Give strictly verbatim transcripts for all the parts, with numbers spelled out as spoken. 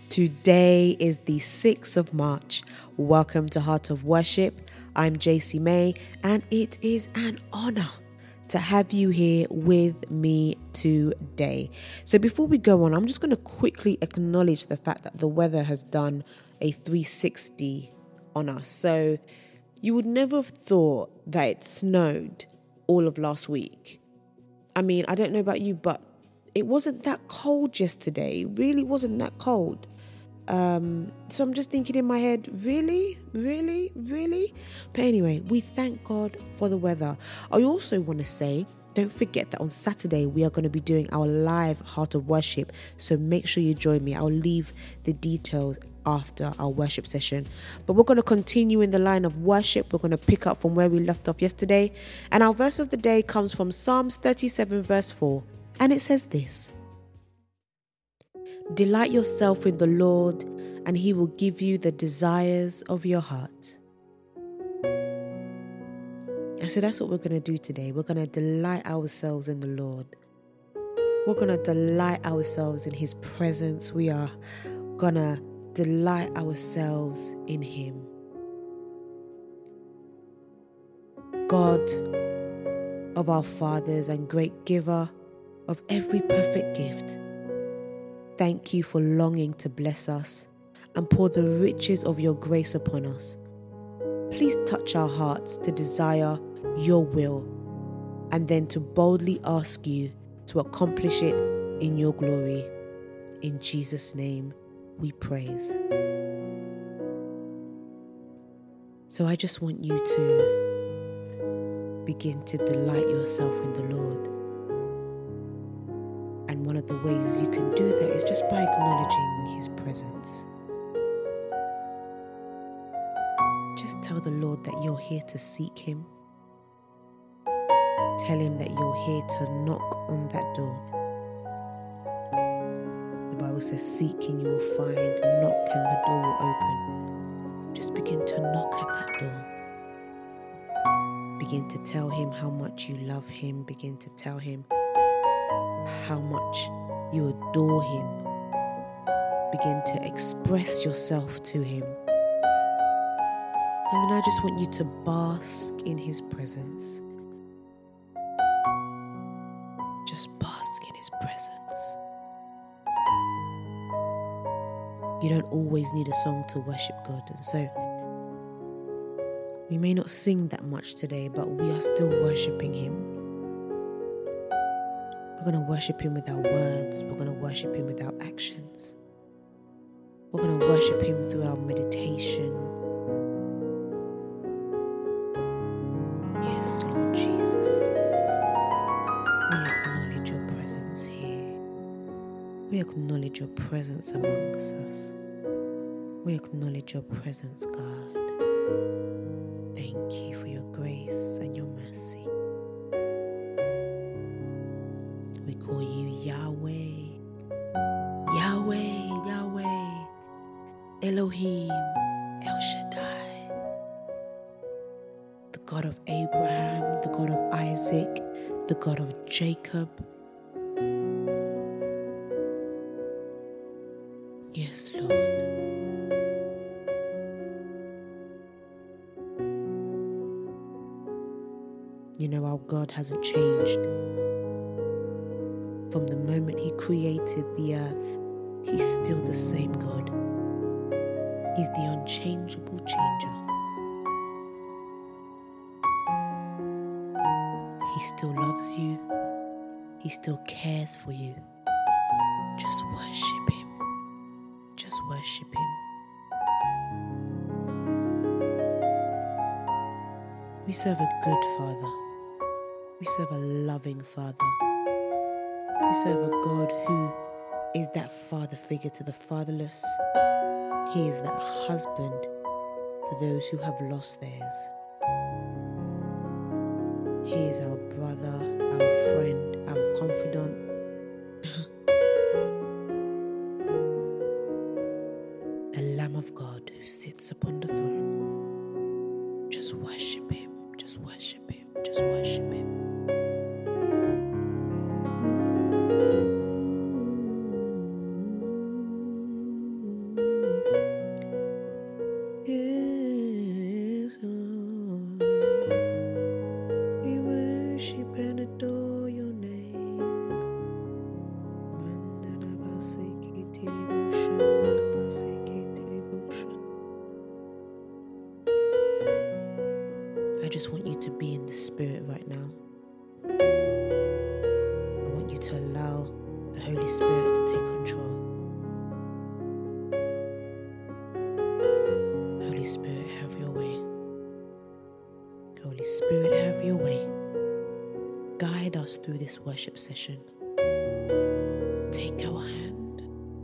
Today is the sixth of March. Welcome to Heart of Worship. I'm J C May, and it is an honor to have you here with me today. So before we go on, I'm just going to quickly acknowledge the fact that the weather has done a three sixty on us. So you would never have thought that it snowed all of last week. I mean, I don't know about you, but it wasn't that cold yesterday. It really wasn't that cold. Um, so I'm just thinking in my head, really, really, really? But anyway, we thank God for the weather. I also want to say, don't forget that on Saturday, we are going to be doing our live Heart of Worship. So make sure you join me. I'll leave the details after our worship session. But we're going to continue in the line of worship. We're going to pick up from where we left off yesterday. And our verse of the day comes from Psalms thirty-seven verse four. And it says this: delight yourself in the Lord, and he will give you the desires of your heart. And so that's what we're going to do today. We're going to delight ourselves in the Lord. We're going to delight ourselves in his presence. We are going to delight ourselves in him. God of our fathers and great giver of every perfect gift, thank you for longing to bless us and pour the riches of your grace upon us. Please touch our hearts to desire your will and then to boldly ask you to accomplish it in your glory. In Jesus' name we praise. So I just want you to begin to delight yourself in the Lord. And one of the ways you can do that is just by acknowledging his presence. Just tell the Lord that you're here to seek him. Tell him that you're here to knock on that door. The Bible says, seek and you will find, knock and the door will open. Just begin to knock at that door. Begin to tell him how much you love him. Begin to tell him how much you adore him. Begin to express yourself to him. And then I just want you to bask in his presence. Just bask in his presence. You don't always need a song to worship God. And so we may not sing that much today, but we are still worshiping him. We're going to worship him with our words. We're going to worship him with our actions. We're going to worship him through our meditation. Yes, Lord Jesus. We acknowledge your presence here. We acknowledge your presence amongst us. We acknowledge your presence, God. Thank you for your grace and your mercy. We call you Yahweh, Yahweh, Yahweh, Elohim, El Shaddai, the God of Abraham, the God of Isaac, the God of Jacob. Yes, Lord. You know, our God hasn't changed. From the moment he created the earth, he's still the same God. He's the unchangeable changer. He still loves you. He still cares for you. Just worship him. Just worship him. We serve a good Father. We serve a loving Father. We serve a God who is that father figure to the fatherless. He is that husband to those who have lost theirs. He is our brother, our friend, our confidant. The Lamb of God who sits upon the throne. Just worship him. Just worship him. Just worship him. just want you to be in the Spirit right now. I want you to allow the Holy Spirit to take control. Holy Spirit, have your way. Holy Spirit, have your way. Guide us through this worship session. Take our hand.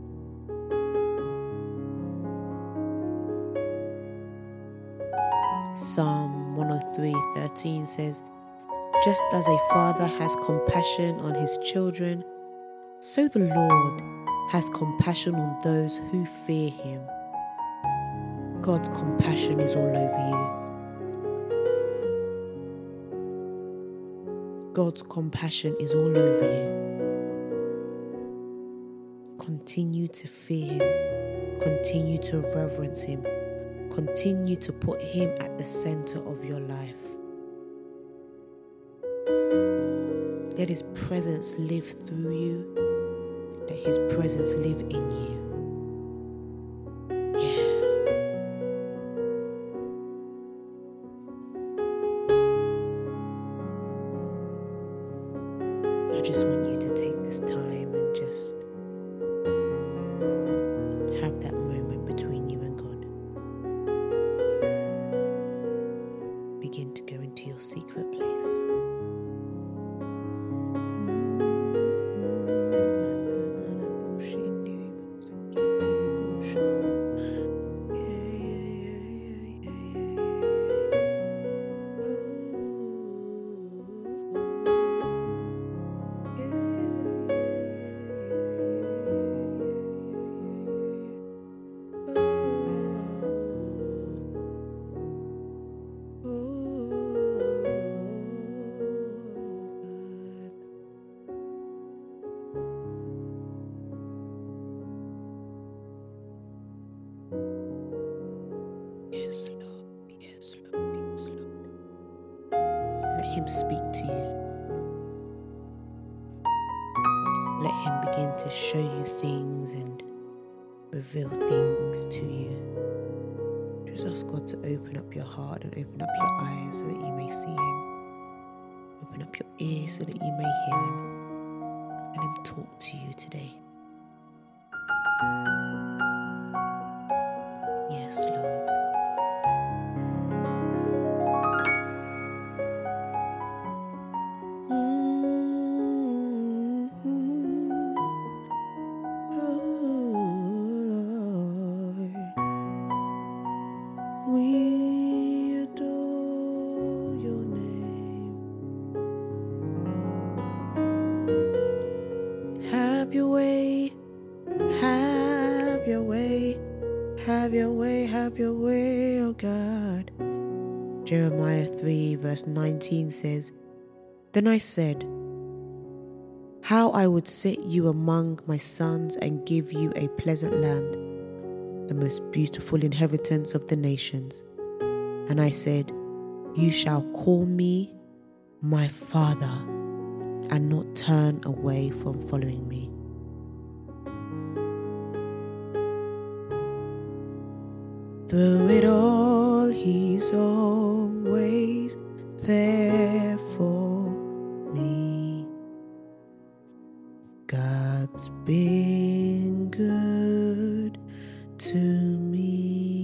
Psalm one oh three thirteen says, just as a father has compassion on his children, so the Lord has compassion on those who fear him. God's compassion is all over you. God's compassion is all over you. Continue to fear him. Continue to reverence him. Continue to put him at the center of your life. Let his presence live through you. Let his presence live in you. Yeah. I just want you to take this time and just have that moment between you and God. Begin to go into your secret place. Yes, Lord. Yes, Lord. Yes, Lord. Let him speak to you. Let him begin to show you things and reveal things to you. Just ask God to open up your heart and open up your eyes so that you may see him. Open up your ears so that you may hear him. Let him talk to you today. Yes, Lord. We adore your name. Have your way, have your way, have your way, have your way, oh God. Jeremiah three verse nineteen says, then I said, how I would set you among my sons and give you a pleasant land, the most beautiful inheritance of the nations. And I said, you shall call me my Father and not turn away from following me. Through it all, he's always there for me. God's been good to me.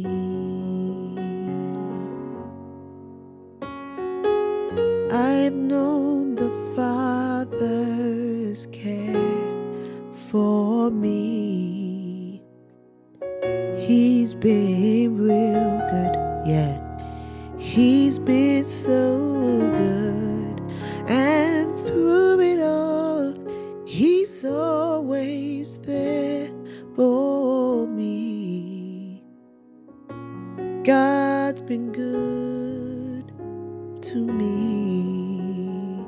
I've known the Father's care for me. He's been real good, yeah. He's been so good, and through it all, he's always there for me. God's been good to me.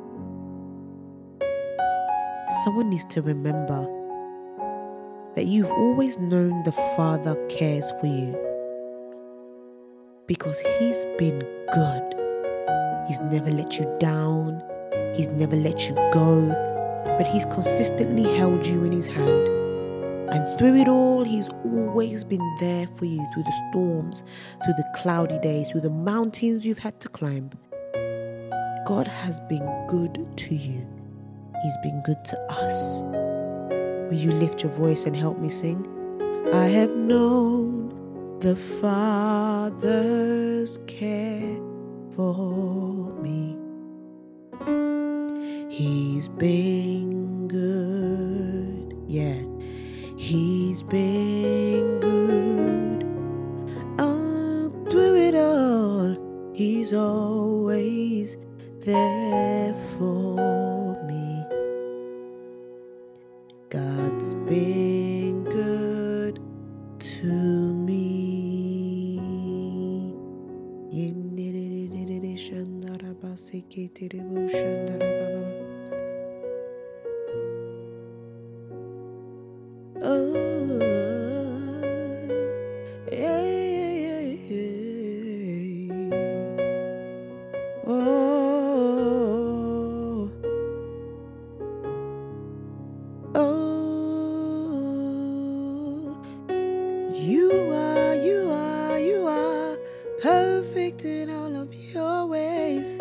Someone needs to remember that you've always known the Father cares for you because he's been good. He's never let you down. He's never let you go, but he's consistently held you in his hand. And Through it all, He's always been there for you, through the storms, through the cloudy days, through the mountains you've had to climb. God has been good to you. He's been good to us. Will you lift your voice and help me sing? I have known the Father's care for me. He's been good. Yeah, He's been good. Oh, through it all, He's always there for me. God's been good to me. Oh, yeah, yeah, yeah. Oh, oh, you are, you are, you are perfect in all of your ways.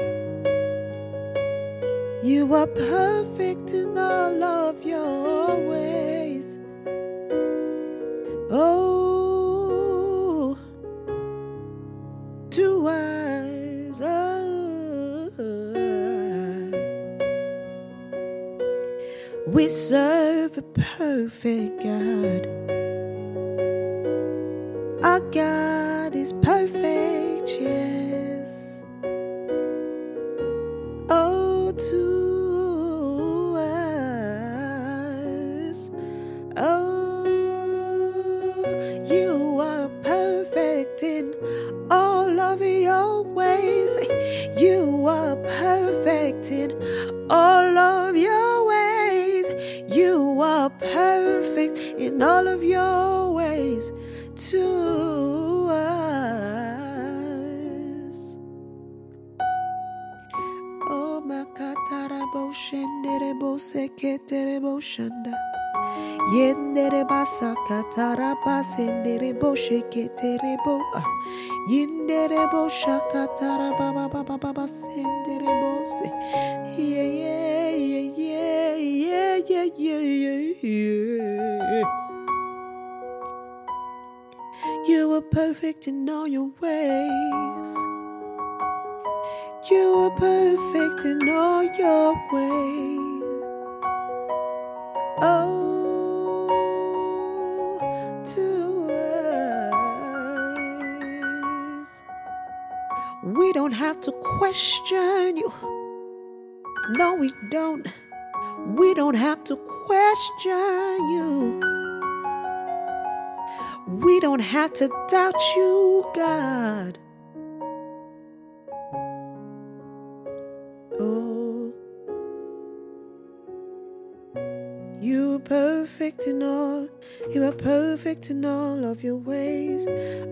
You are perfect in all of your ways. Oh, to us, oh, we serve a perfect God. Our God is perfect, yes. Oh, to us, oh, you are perfect in all of your ways. You are perfect in all of your ways. You are perfect in all of your ways to us. Oh, makatarabo shenderebo seketerebo shanda. Yendereba sakataraba senderebo sheketerebo. Yenderebo shakataraba baba baba senderebo se. Yeah, yeah, yeah, yeah, yeah, yeah, yeah, yeah. You are perfect in all your ways. You are perfect in all your ways. Oh, to us. We don't have to question you. No, we don't. We don't have to question you. We don't have to doubt you, God. Oh, you are perfect in all. You are perfect in all of your ways.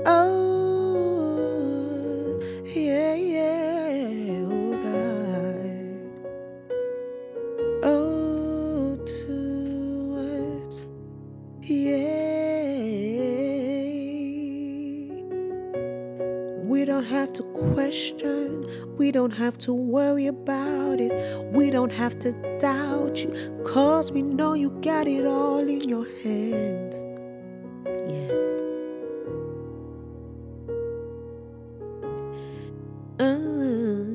Oh, yeah, yeah, oh God. Oh, to us, yeah. We don't have to question. We don't have to worry about it. We don't have to doubt you, 'cause we know you got it all in your hands. Yeah. Oh,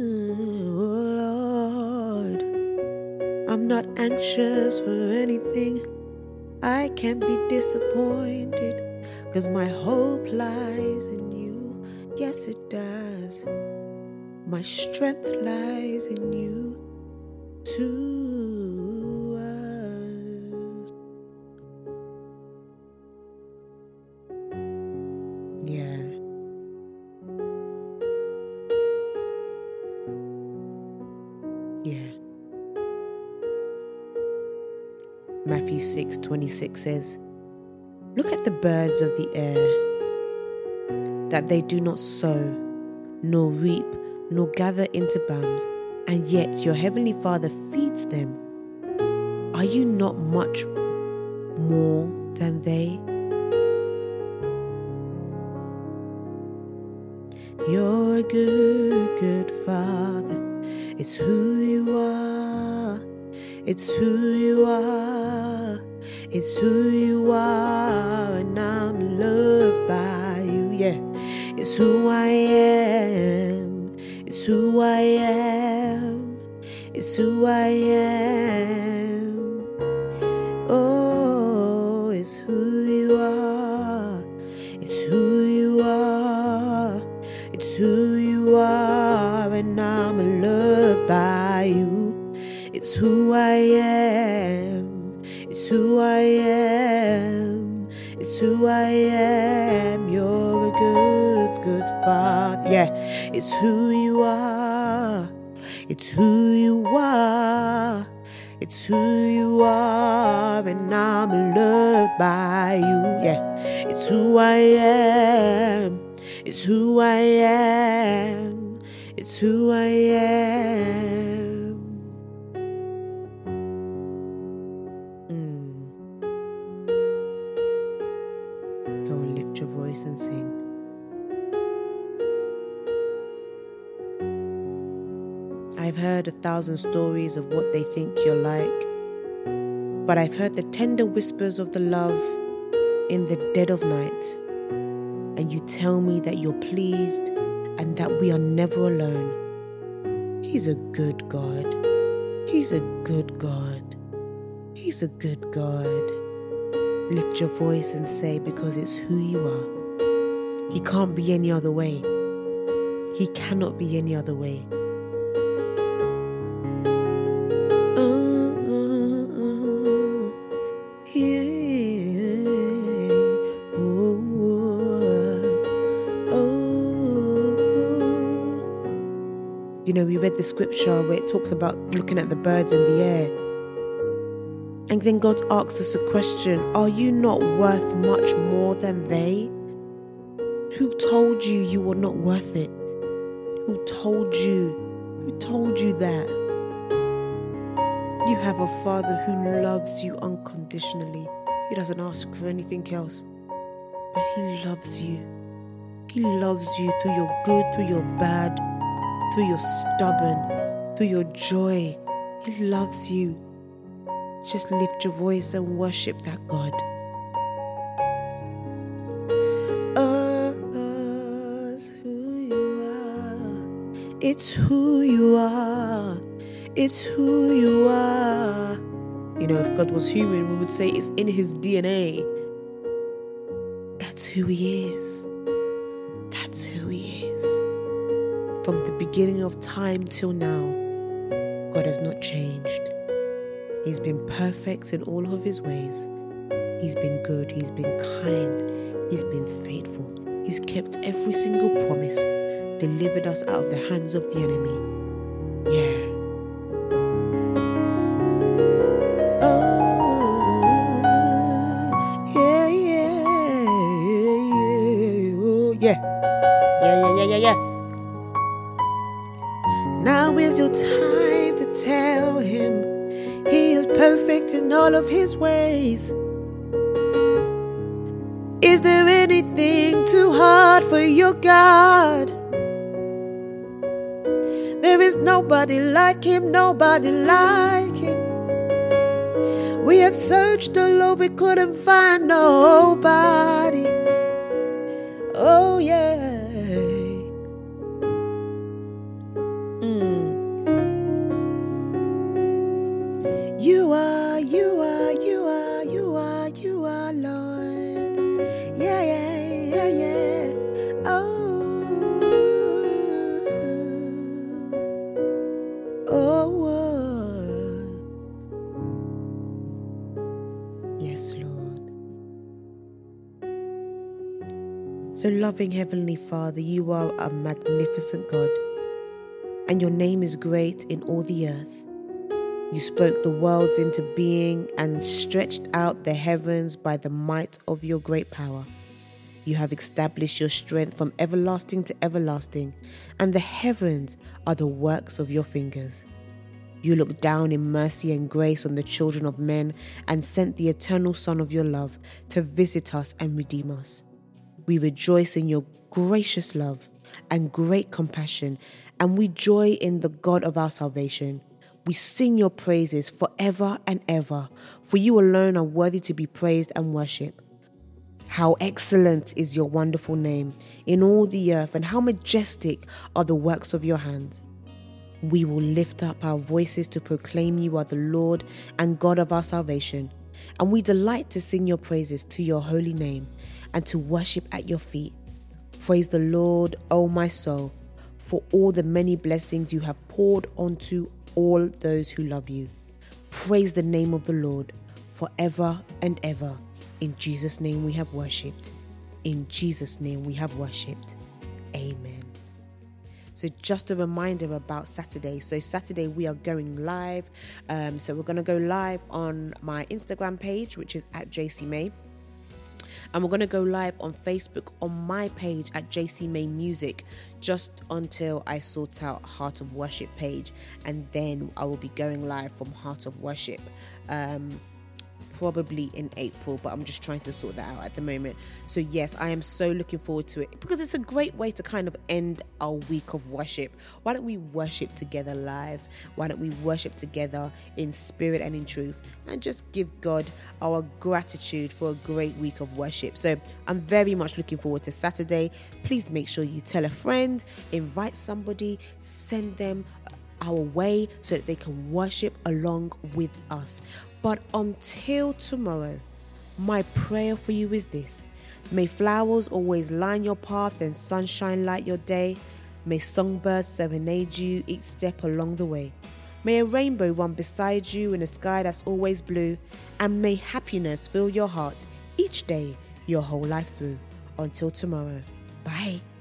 Lord, I'm not anxious for anything. I can't be disappointed, 'cause my hope lies in you. Yes, it does. My strength lies in you to us. Yeah. Yeah. Matthew six twenty-six says, "Look at the birds of the air, that they do not sow, nor reap, nor gather into barns, and yet your heavenly Father feeds them. Are you not much more than they. You're a good, good Father. It's who you are. It's who you are. It's who you are. And I'm loved by you. Yeah. It's who I am. It's who I am. It's who I am. Oh, it's who you are. It's who you are. It's who you are, and I'm loved by you. It's who I am. It's who I am. It's who I am. You're a good, good Father. Yeah, it's who you are. It's who you are. It's who you are, and I'm loved by you. Yeah, it's who I am. It's who I am. It's who I am. Mm. Go and lift your voice and sing. I've heard a thousand stories of what they think you're like, but I've heard the tender whispers of the love in the dead of night. And you tell me that you're pleased and that we are never alone. He's a good God. He's a good God. He's a good God. Lift your voice and say, because it's who you are. He can't be any other way. He cannot be any other way. Oh, oh, oh. Yeah. Oh, oh, oh. You know, we read the scripture where it talks about looking at the birds in the air. And then God asks us a question, are you not worth much more than they? Who told you you were not worth it? Who told you? Who told you that? You have a Father who loves you unconditionally. He doesn't ask for anything else. But He loves you. He loves you through your good, through your bad, through your stubborn, through your joy. He loves you. Just lift your voice and worship that God. Oh, it's who you are. It's who you are. It's who you are. You know, if God was human, we would say it's in His D N A. That's who He is. That's who He is. From the beginning of time till now, God has not changed. He's been perfect in all of His ways. He's been good. He's been kind. He's been faithful. He's kept every single promise, delivered us out of the hands of the enemy. Yeah. Yeah. Yeah, yeah, yeah, yeah, yeah. Now is your time to tell Him He is perfect in all of His ways. Is there anything too hard for your God? There is nobody like Him, nobody like Him. We have searched all over, we couldn't find nobody. Oh yeah. Mm. You are, you are, you are, you are, you are, Lord. Yeah, yeah, yeah, yeah. Oh, oh, oh. Yes, Lord. So loving Heavenly Father, you are a magnificent God, and your name is great in all the earth. You spoke the worlds into being and stretched out the heavens by the might of your great power. You have established your strength from everlasting to everlasting, and the heavens are the works of your fingers. You looked down in mercy and grace on the children of men and sent the eternal Son of your love to visit us and redeem us. We rejoice in your gracious love and great compassion, and we joy in the God of our salvation. We sing your praises forever and ever, for you alone are worthy to be praised and worshipped. How excellent is your wonderful name in all the earth, and how majestic are the works of your hands. We will lift up our voices to proclaim you are the Lord and God of our salvation, and we delight to sing your praises to your holy name and to worship at your feet. Praise the Lord, O my soul, for all the many blessings you have poured onto all those who love you. Praise the name of the Lord forever and ever. In Jesus' name we have worshipped. In Jesus' name we have worshipped. Amen. So just a reminder about Saturday. So Saturday we are going live. Um, so we're going to go live on my Instagram page, which is at J C May. And we're going to go live on Facebook on my page at J C May Music, just until I sort out Heart of Worship page. And then I will be going live from Heart of Worship. Um, probably in April, but I'm just trying to sort that out at the moment. So yes, I am so looking forward to it, because it's a great way to kind of end our week of worship. Why don't we worship together live? Why don't we worship together in spirit and in truth, and just give God our gratitude for a great week of worship? So I'm very much looking forward to Saturday. Please make sure you tell a friend, invite somebody, send them our way so that they can worship along with us. But until tomorrow, my prayer for you is this: may flowers always line your path and sunshine light your day. May songbirds serenade you each step along the way. May a rainbow run beside you in a sky that's always blue. And may happiness fill your heart each day, your whole life through. Until tomorrow, bye.